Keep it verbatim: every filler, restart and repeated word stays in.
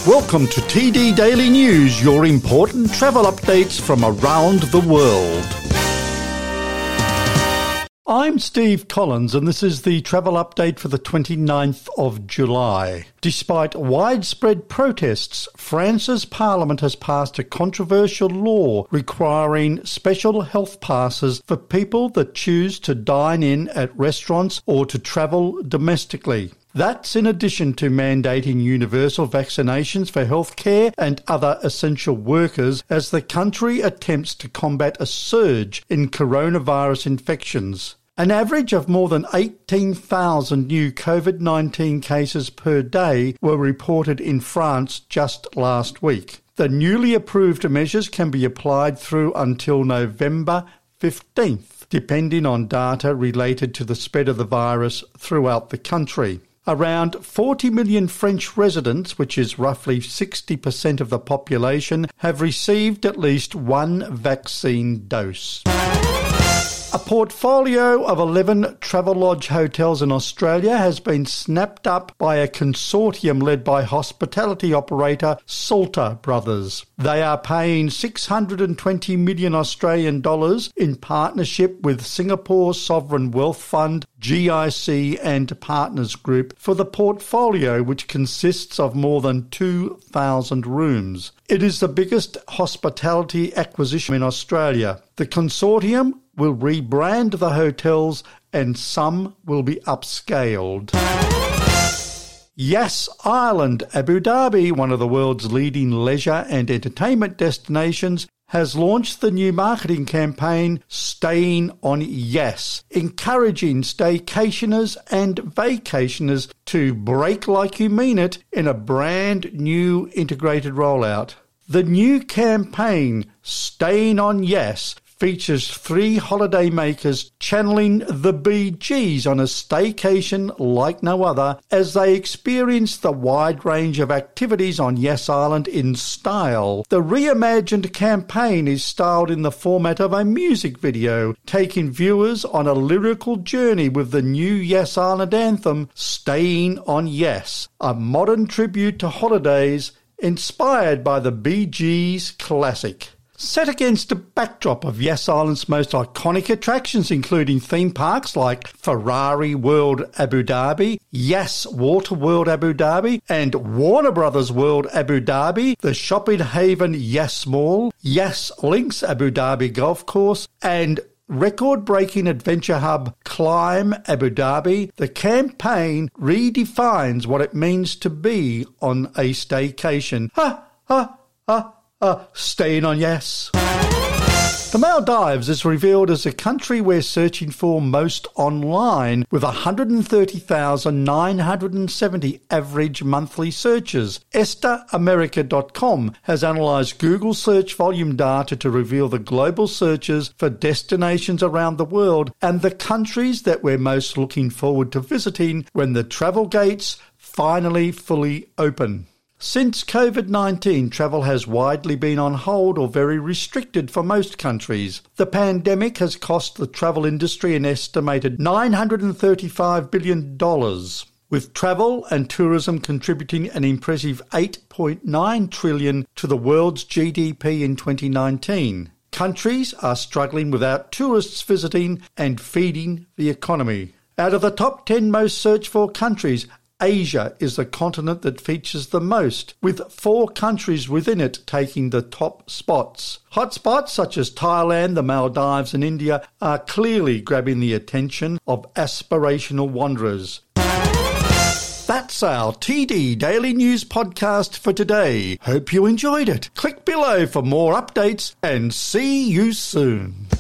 Welcome to T D Daily News, your important travel updates from around the world. I'm Steve Collins and this is the travel update for the twenty-ninth of July. Despite widespread protests, France's parliament has passed a controversial law requiring special health passes for people that choose to dine in at restaurants or to travel domestically. That's in addition to mandating universal vaccinations for healthcare and other essential workers as the country attempts to combat a surge in coronavirus infections. An average of more than eighteen thousand new COVID nineteen cases per day were reported in France just last week. The newly approved measures can be applied through until November fifteenth, depending on data related to the spread of the virus throughout the country. Around forty million French residents, which is roughly sixty percent of the population, have received at least one vaccine dose. A portfolio of eleven Travelodge hotels in Australia has been snapped up by a consortium led by hospitality operator Salter Brothers. They are paying six hundred twenty million Australian dollars in partnership with Singapore Sovereign Wealth Fund, G I C and Partners Group for the portfolio, which consists of more than two thousand rooms. It is the biggest hospitality acquisition in Australia. The consortium will rebrand the hotels and some will be upscaled. Yas Island, Abu Dhabi, one of the world's leading leisure and entertainment destinations, has launched the new marketing campaign Staying on Yas, encouraging staycationers and vacationers to break like you mean it in a brand new integrated rollout. The new campaign, Staying on Yas, features three holidaymakers channeling the Bee Gees on a staycation like no other as they experience the wide range of activities on Yas Island in style. The reimagined campaign is styled in the format of a music video, taking viewers on a lyrical journey with the new Yas Island anthem, Staying on Yas, a modern tribute to holidays inspired by the Bee Gees classic. Set against a backdrop of Yas Island's most iconic attractions, including theme parks like Ferrari World Abu Dhabi, Yas Water World Abu Dhabi, and Warner Brothers World Abu Dhabi, the shopping haven Yas Mall, Yas Links Abu Dhabi Golf Course, and record-breaking adventure hub Climb Abu Dhabi, the campaign redefines what it means to be on a staycation. Ha, ha, ha. Uh, staying on Yas. The Maldives is revealed as a country we're searching for most online, with one hundred thirty thousand nine hundred seventy average monthly searches. Esta America dot com has analysed Google search volume data to reveal the global searches for destinations around the world and the countries that we're most looking forward to visiting when the travel gates finally fully open. Since COVID nineteen, travel has widely been on hold or very restricted for most countries. The pandemic has cost the travel industry an estimated nine hundred thirty-five billion dollars, with travel and tourism contributing an impressive eight point nine trillion dollars to the world's G D P in twenty nineteen. Countries are struggling without tourists visiting and feeding the economy. Out of the top ten most searched for countries, Asia is the continent that features the most, with four countries within it taking the top spots. Hotspots such as Thailand, the Maldives and India are clearly grabbing the attention of aspirational wanderers. That's our T D Daily News podcast for today. Hope you enjoyed it. Click below for more updates and see you soon.